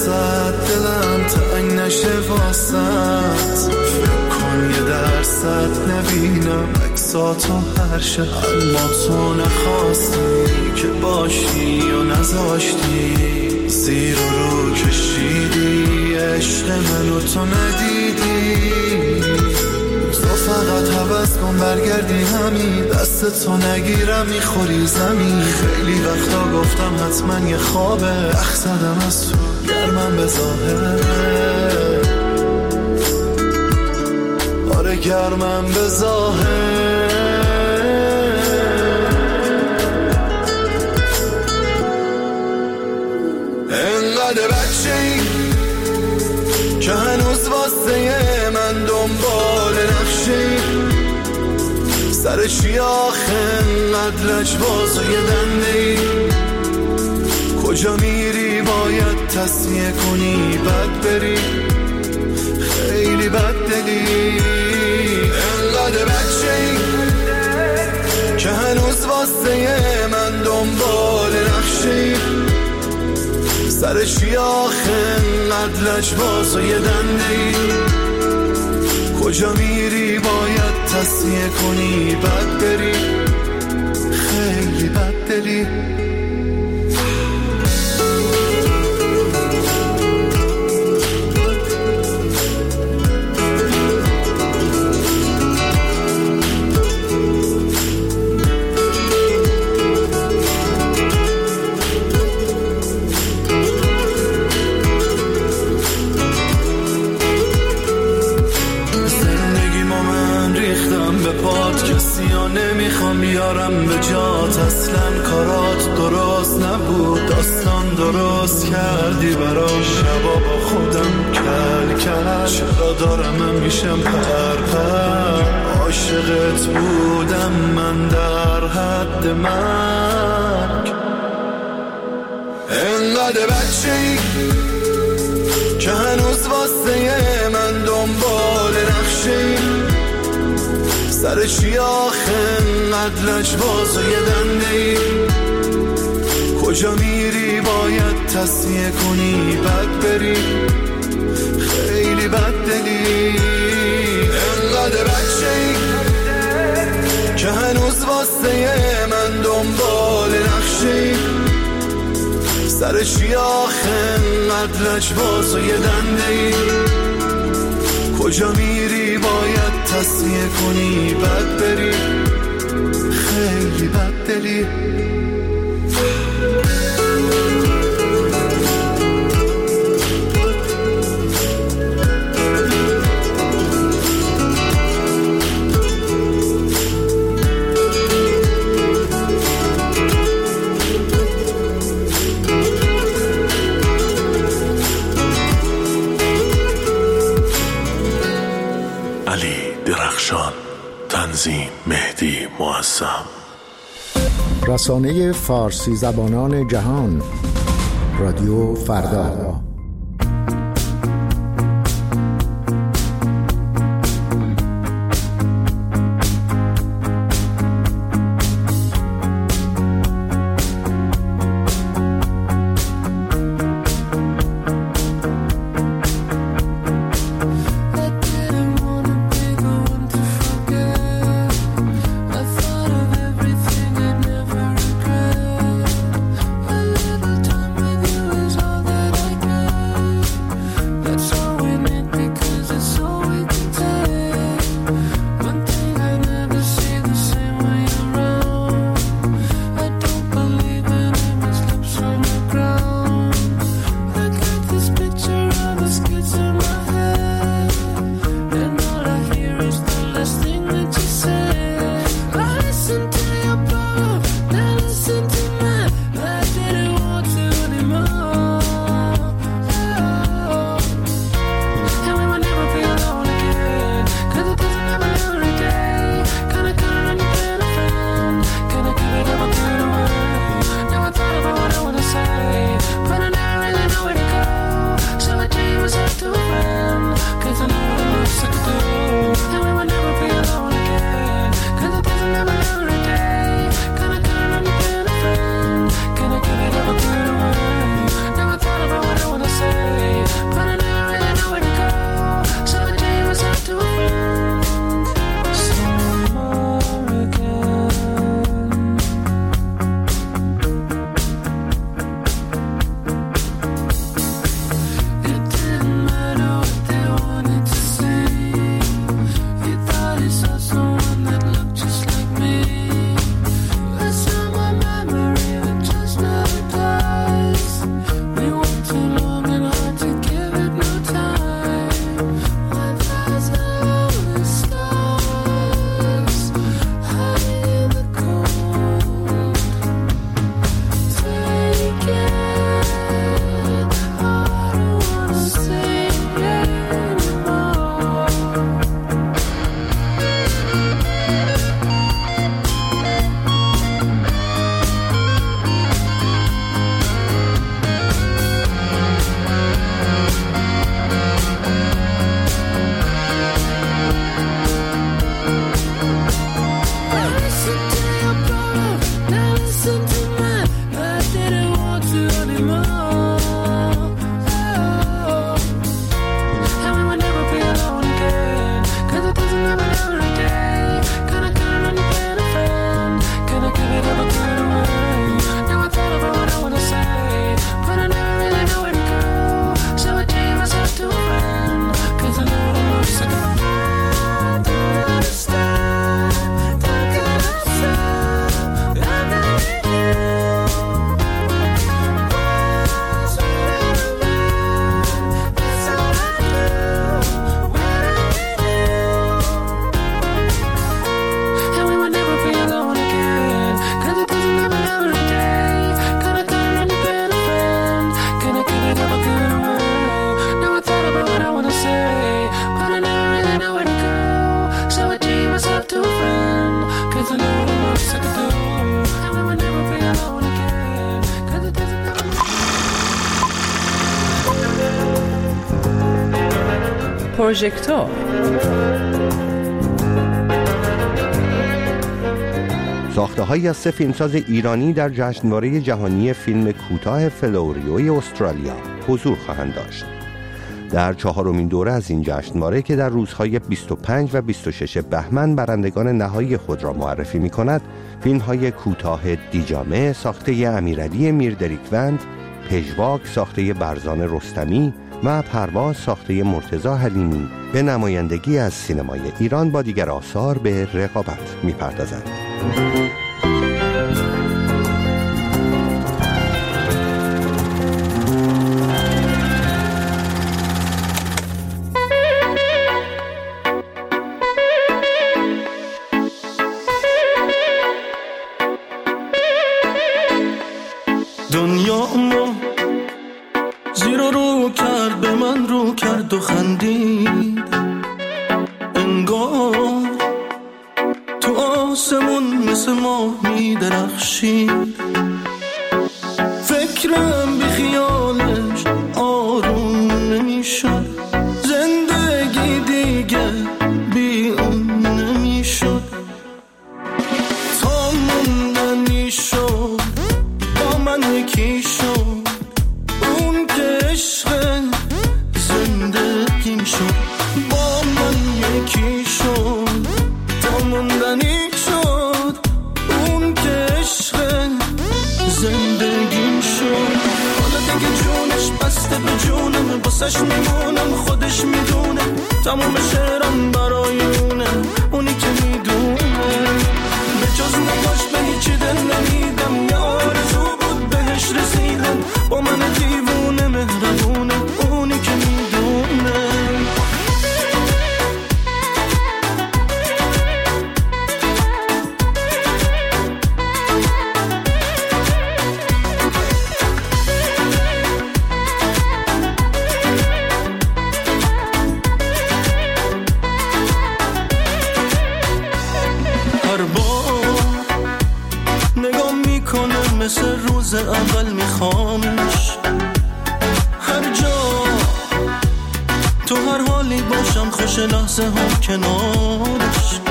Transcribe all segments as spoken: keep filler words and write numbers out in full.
درصد دلم تنگ نشه واسط، فکر کن یه درصد نبینم عکساتو هر شب، اما تو نخواستی که باشی و نذاشتی، زیر و رو کشیدی عشق منو تو ندیدی. تو فقط حوض کن برگردی همین، دست تو نگیرم میخوری زمین. خیلی وقتا گفتم حتما یه خوابه، رخ زدم از تو گرمم به ظاهر، آره گرمم به ظاهر. انقدر بچه‌ای که هنوز واسه من دنبال نقشه‌ای، سر چی آخه انقدر لجباز و یه دنده‌ای، کجا میری باید تصمیه کنی بد بری، خیلی بد دلی. انقدر بچه‌ای که هنوز واسه من دنبال نقشه‌ای، سر چی آخه انقدر لجباز و یه دنده‌ای، کجا میری باید تصمیه کنی بد بری، خیلی بد دلی. نمیخوام بیارم به جات، اصلا کارات درست نبود، داستان درست کردی برام، شبا با خودم کل کل، چرا دارم من میشم پر پر، عاشقت بودم من در حد مرگ. انقدر بچه‌ای که هنوز واسه من دنبال نقشه‌ای، سر چی آخه انقدر لجباز و یه دنده‌ای، کجا میری باید تصمیه کنی بد بری، خیلی بد دلی. انقدر بچه‌ای که هنوز واسه من دنبال نقشه‌ای، سر چی آخه انقدر لجباز و یه دنده‌ای، کجا میری باید تصمیه کنی بد بری، خیلی بد دلی. تنظیم مهدی معظم. رسانه فارسی زبانان جهان، رادیو فردا. Little time with you is all that I got. پروژکتور. ساخته‌هایی از سه فیلمساز ایرانی در جشنواره جهانی فیلم کوتاه فلوریوی استرالیا حضور خواهند داشت. در چهارمین دوره از این جشنواره که در روزهای بیست و پنج و بیست و شش بهمن برندگان نهایی خود را معرفی می‌کند، فیلم‌های کوتاه دیجامه ساخته امیرعلی میردریکوند، پژواک ساخته برزان رستمی و پرواز ساخته مرتضی حلیمی به نمایندگی از سینمای ایران با دیگر آثار به رقابت می‌پردازند. دنیا ما زیر و رو کرد، به من رو کرد و خندید، انگار تو آسمون مثل ماه می درخشید. فکرم بی خیالش آروم نمی شد، زندگی دیگه بی اون نمی شد، تا موندنی شد با من یکی شد، اون که عشق زندگیم شد، با من یکی شد تا موندنی شد، اون که عشق زندگیم شد. حالا دیگه جونش بسته به جونم، باسش میمونم خودش میدونه، تمام شعرم برای اونه، اونی که میدونه. به جز نگاش به هیچی دل نمیدم، یه آرزو بود بهش رسیدم، با من دیوونه مهربونه، اونی که میدونه. مثل روز اول میخوامش، هر جا تو هر حالی باشم، خوش لحظه هم کنارش،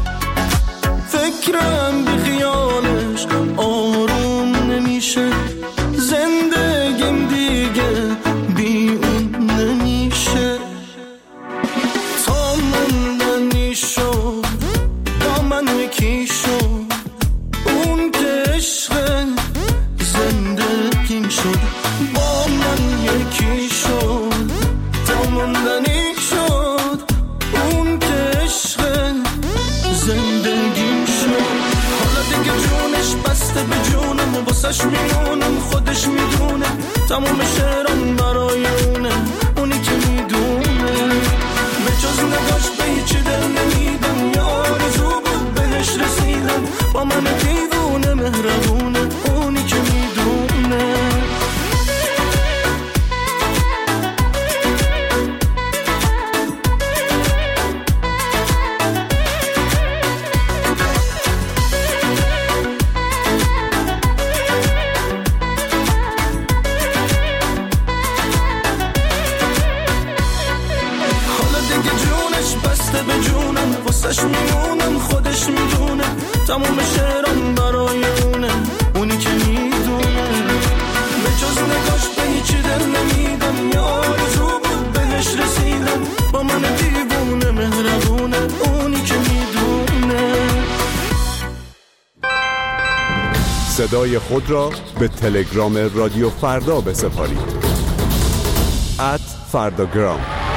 فکرم بی خیالش آروم نمیشه، زندگیم دیگه بی اون نمیشه، تا موندنی شد با من یکی شد، اون که عشق زندگیم شد، با من یکی شد تا موندنی شد، اون که عشق زندگیم شد. حالا دیگه جونش بسته به جونم، واسش میمونم خودش میدونه، تمام شعرم برای اونه، اونی که میدونه. به جز نگاش به هیچی دل نمیدم، یه آرزو بود بهش رسیدم، با من دیوونه مهربونه، اونی که میدونه. حالا دیگه جونش بسته به جونم، واسش میمونم خودش میدونه، تمام شعرم برای اونه، اونی که میدونه. به جز نگاش به هیچی دل نمیدم، یه آرزو بود بهش رسیدم، با من دیوونه مهربونه، اونی که میدونه. صدای خود را به تلگرام رادیو فردا بسپارید. ات فرداگرام.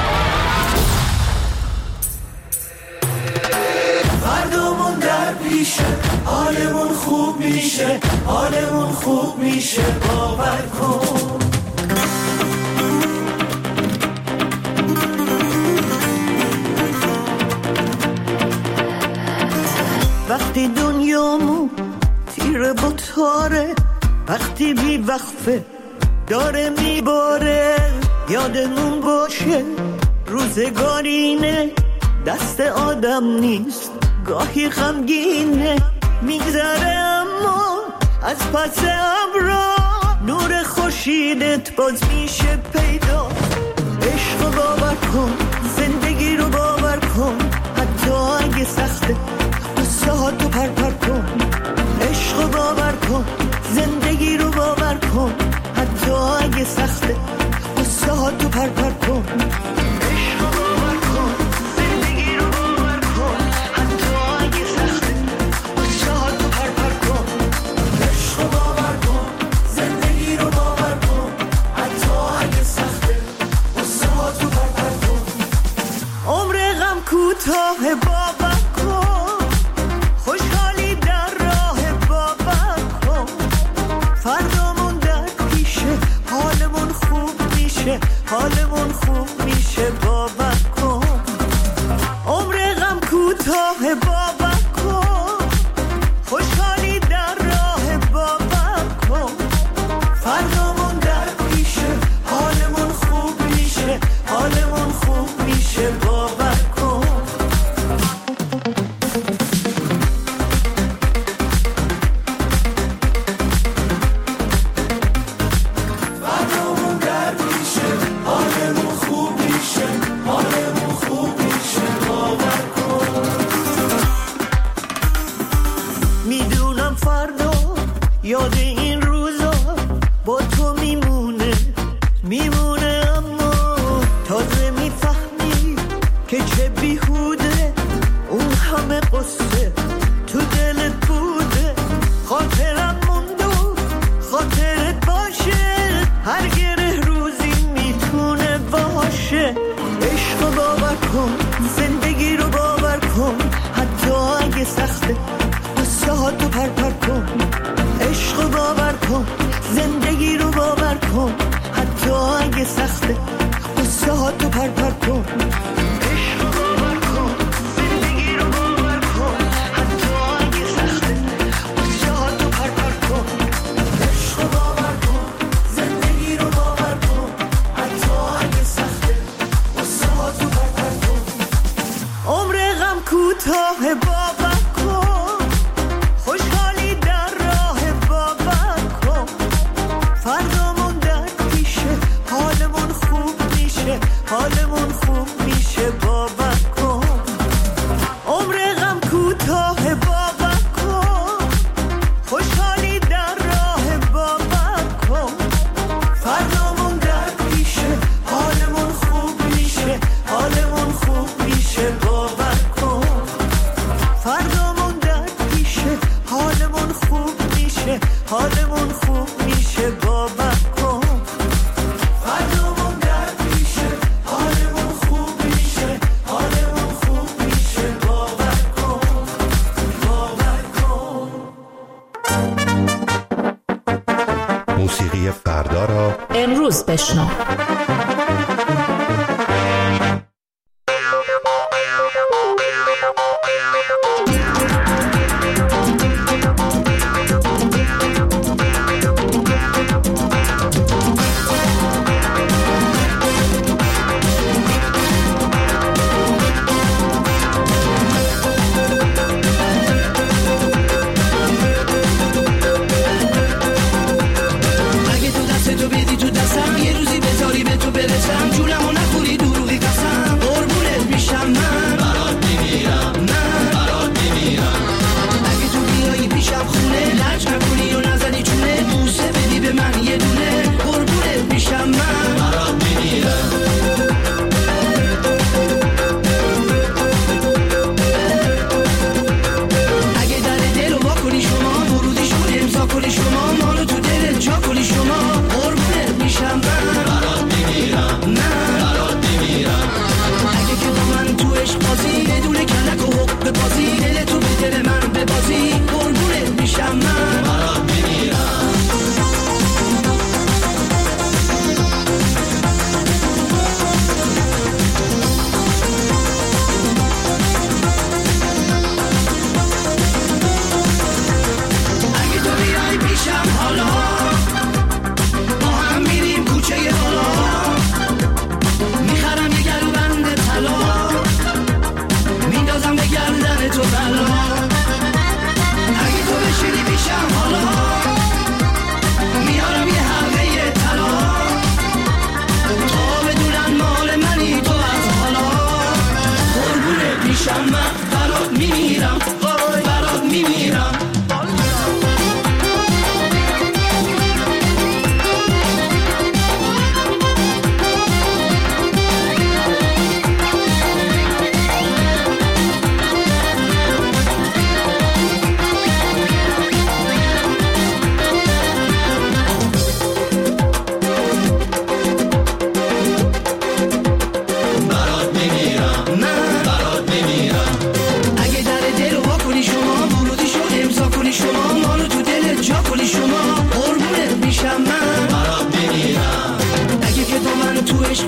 فردامون در پیشه، حالمون خوب میشه، حالمون خوب میشه، باور کن. وقتی دنیامون تیره با تاره، وقتی بی وقفه داره میباره، یادمون باشه روزگارینه، دست آدم نیست، گاهی غمگینه، میگذره اما از پس ابرا نور خورشیدت باز میشه پیدا. عشق باور کن، زندگی حالمون خوب میشه باور کن. عمر غم کوتاه باور کن، خوشحالی در راه باور کن. فردامون در پیشه، حالمون خوب میشه، حالمون خوب میشه باور کن. فردامون در پیشه، حالمون خوب میشه، حالمون خوب میشه باور کن. میدونم فردا یاد این روزا با تو میمونه میمونه، اما تازه میفهمی که چه بیهوده اون همه قصه تو دلت بوده. خاطرم مونده خاطرت باشه، هر گره روزی میتونه باشه. عشق رو باور کن، زندگی رو باور کن، حتی اگه سخته قصه ها تو پر پر کن. عشق رو باور کن، زندگی رو باور کن، حتی اگه سخته قصه ها تو پر پر کن. عشق رو باور کن، زندگی رو باور کن، حتی اگه سخته قصه ها تو پر پر کن. عشق رو باور کن، زندگی رو باور کن، حتی اگه سخته قصه ها تو پر پر کن. عمر غم کوتاه باور کن، خوشحالی در راه باور کن. فردامون در پیشه، حالمون خوب میشه، حالمون خوب میشه باور کن. عمر غم کوتاه باور کن، خوشحالی در راه باور کن. فردامون در پیشه، حالمون خوب میشه، حالمون خوب میشه باور کن. فردامون در پیشه، حالمون خوب میشه، حالمون خوب میشه باور کن. فردامون در پیشه، حالمون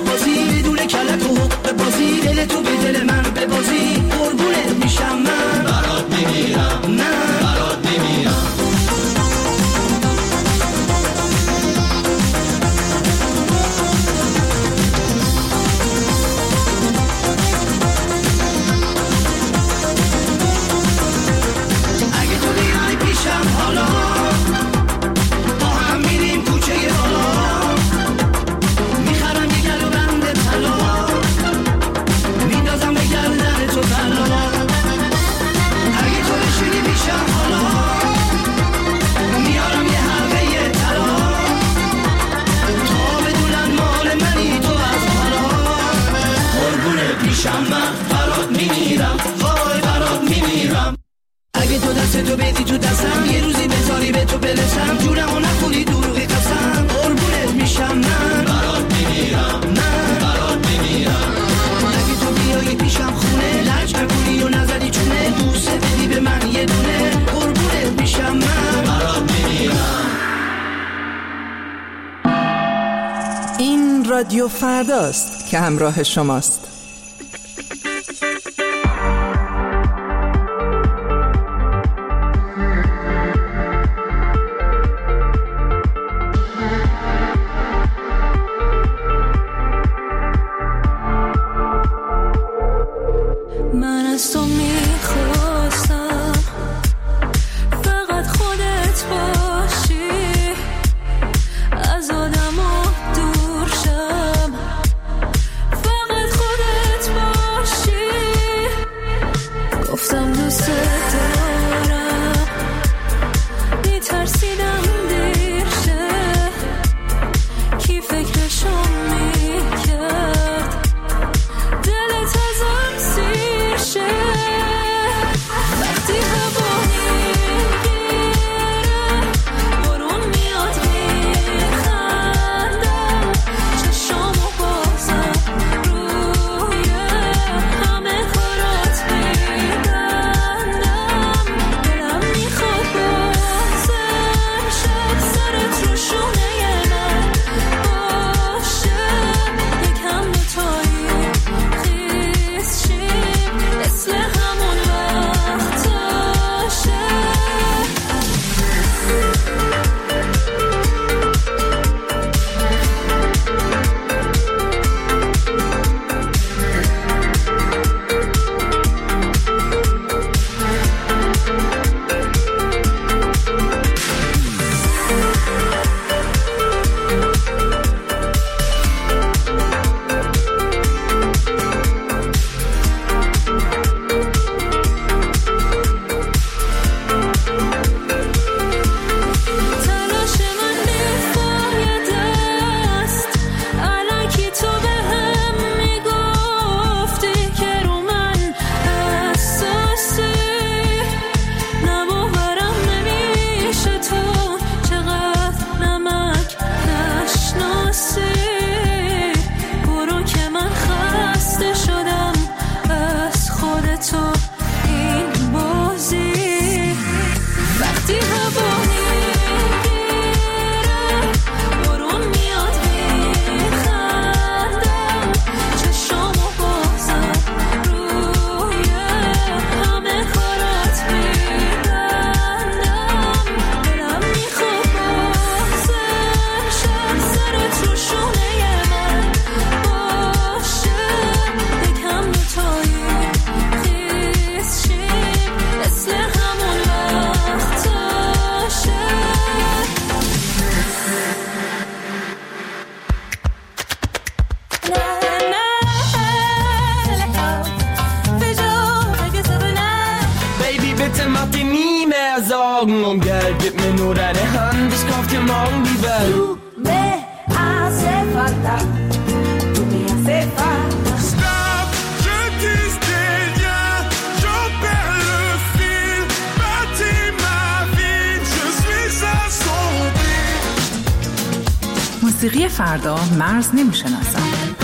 ببازی بدون کلک و حق ببازی دل تو به دل من ببازی قربونت میشم من برات میمیرم من برات میمیرم حالا با هم میریم کوچه بالا میخرم یه گلو بند طلا میندازم به گردن تو طلا اگه تو بشینی پیشم حالا میارم یه حلقه طلا تا بدونن مال منی تو از حالا قربونه پیشم من برات میمیرم وای برات میمیرم اگه تو دست تو بدی تو دستم یه روزی بذاری به تو برسم جونمو نخونی دروغی قسم قربونت میشم من برات میمیرم من برات میمیرم اگه تو بیایی پیشم خونه لج نکنی و نزدی چونه دوست بدی به من یه دونه قربونت میشم من برات میمیرم. این رادیو فرداست که همراه شماست. Om gib mir nur deine Hand, ich kauf dir morgen die Welt. Du me hace falta, tu me hace falta. Stop, je dis rien, j'en perds le fil. Bâtis ma vie, je suis assombri. موسیقی فردا مرز نمیشناسم.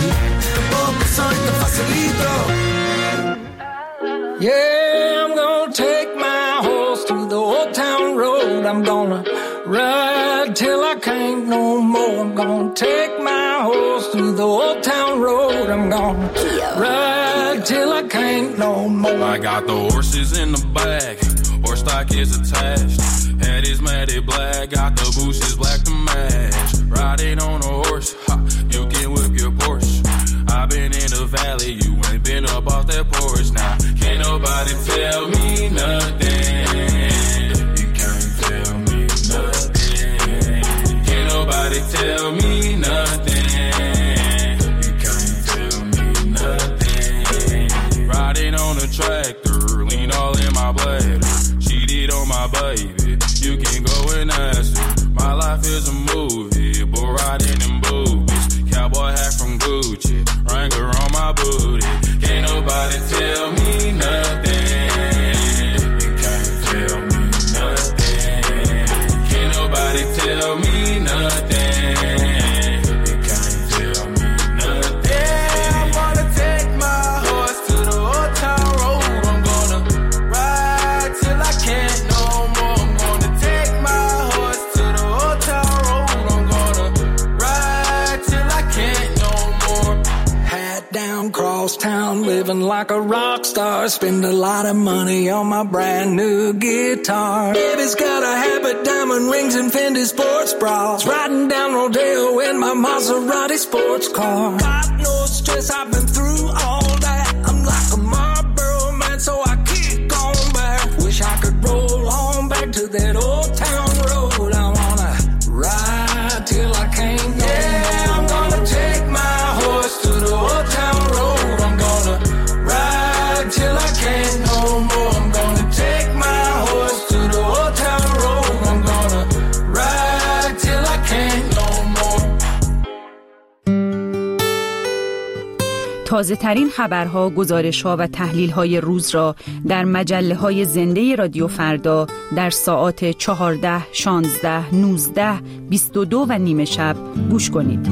Yeah, I'm gonna take my horse to the old town road. I'm gonna ride till I can't no more. I'm gonna take my horse through the old town road. I'm gonna ride till I can't no more. I got the horses in the back, horse stock is attached. Head is matted black, got the bushes black to match. Riding on a horse, ha, you can whip your Porsche. I've been in the valley, you ain't been up off that porch. Now, can't nobody tell me nothing. You can't tell me nothing. Can't nobody tell me nothing. You can't tell me nothing. Riding on a tractor, lean all in my bladder. Cheated on my baby, you can go and ask her. My life is a movie, bull riding in boobies. Cowboy hat from Gucci, Wrangler on my booty. Can't nobody tell me nothing. You can't tell me nothing. Can't nobody tell me nothing. You can't tell me nothing. Yeah, I wanna take my horse to the old town road. I'm gonna ride till I can't no more. I'm gonna take my horse to the old town road. I'm gonna ride till I can't no more. Hat down, cross town, living like a rock star. Spend a lot of money on my brand new guitar. Baby's got a habit, diamond rings and Fendi sports bras. Riding down Rodeo in my Maserati sports car. Got no stress, I've been through all that. I'm like a Marlboro man, so I kick on back. Wish I could roll on back to that old town road. I wanna ride till I can't no more. Yeah, I'm gonna take my horse to the old town road. I'm gonna ride till I can't no more. I'm gonna take my horse to the old town road. I'm gonna ride till I can't no more. تازه ترین خبرها، گزارش‌ها و تحلیل‌های روز را در مجله‌های زنده رادیو فردا در ساعات چهارده، شانزده، نوزده، بیست و دو و نیمه شب گوش کنید.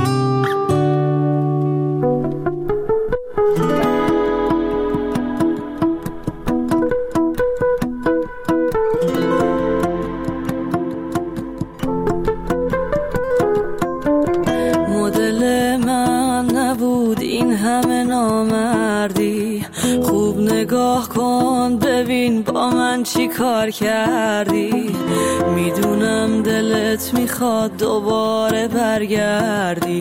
نگاه کن ببین با من چی کار کردی. میدونم دلت میخواد دوباره برگردی.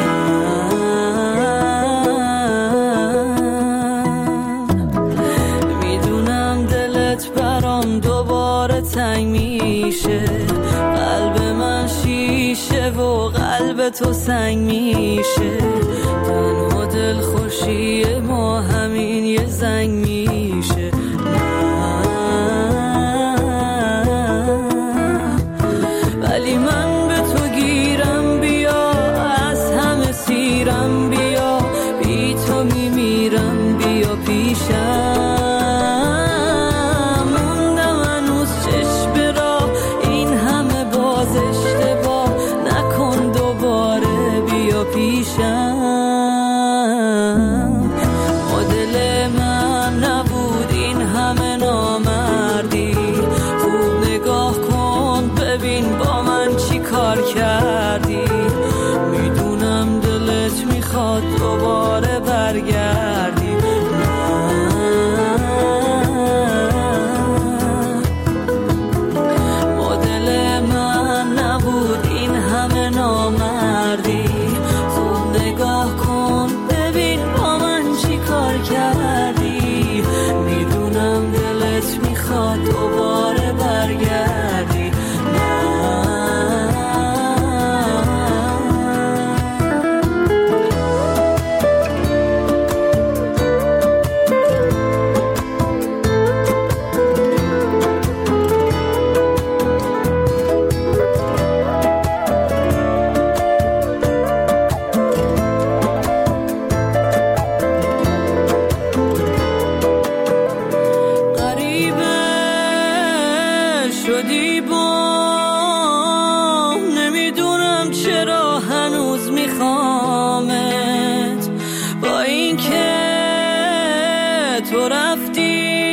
میدونم دلت برام دوباره تنگ میشه. قلب من شیشه و قلب تو سنگ میشه. تنها دل خوشی ما همین یه زنگ میشه. ولی من به تو گیرم بیا، از همه سیرم بیا، بی تو میمیرم بیا پیشم. موندم هنوز چشم را این همه باز اشتباه نکن دوباره بیا پیشم. مدل من نبود این همه نامردی. خوب نگاه کن ببین با من چی کار کردی. میدونم دلت میخواد دوباره برگردی. مدل من نبود این همه نامردی. خوب نگاه کن ببین با من چی کار کردی. میدونم دلت میخواد دوباره برگردی.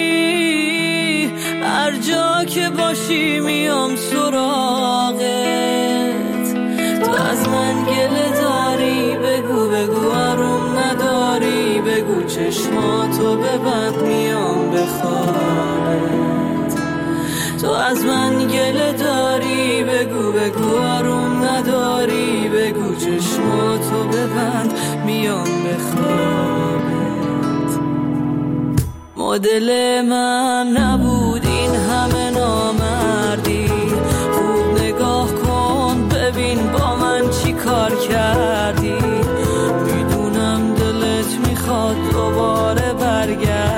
میام سراغت. چشماتو ببند میام بخوابت. تو از من گله داری بگو بگو آروم نداری بگو چشماتو ببند میام بخوابت. مدل من نبود این همه نامردی، خوب نگاه کن ببین با من چی کار کردی. میدونم دلت میخواد دوباره برگرد